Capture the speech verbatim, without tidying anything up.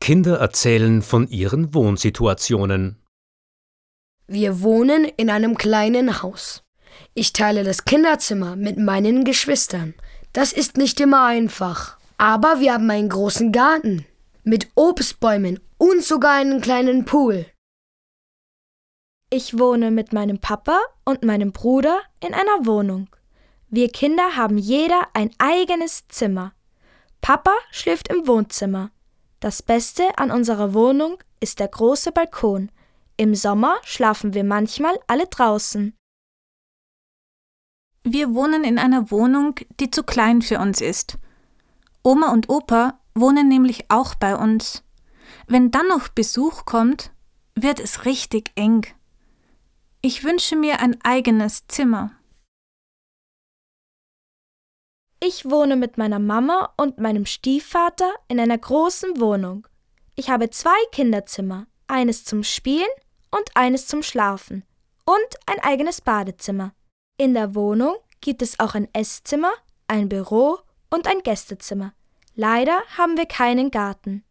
Kinder erzählen von ihren Wohnsituationen. Wir wohnen in einem kleinen Haus. Ich teile das Kinderzimmer mit meinen Geschwistern. Das ist nicht immer einfach. Aber wir haben einen großen Garten mit Obstbäumen und sogar einen kleinen Pool. Ich wohne mit meinem Papa und meinem Bruder in einer Wohnung. Wir Kinder haben jeder ein eigenes Zimmer. Papa schläft im Wohnzimmer. Das Beste an unserer Wohnung ist der große Balkon. Im Sommer schlafen wir manchmal alle draußen. Wir wohnen in einer Wohnung, die zu klein für uns ist. Oma und Opa wohnen nämlich auch bei uns. Wenn dann noch Besuch kommt, wird es richtig eng. Ich wünsche mir ein eigenes Zimmer. Ich wohne mit meiner Mama und meinem Stiefvater in einer großen Wohnung. Ich habe zwei Kinderzimmer, eines zum Spielen und eines zum Schlafen und ein eigenes Badezimmer. In der Wohnung gibt es auch ein Esszimmer, ein Büro und ein Gästezimmer. Leider haben wir keinen Garten.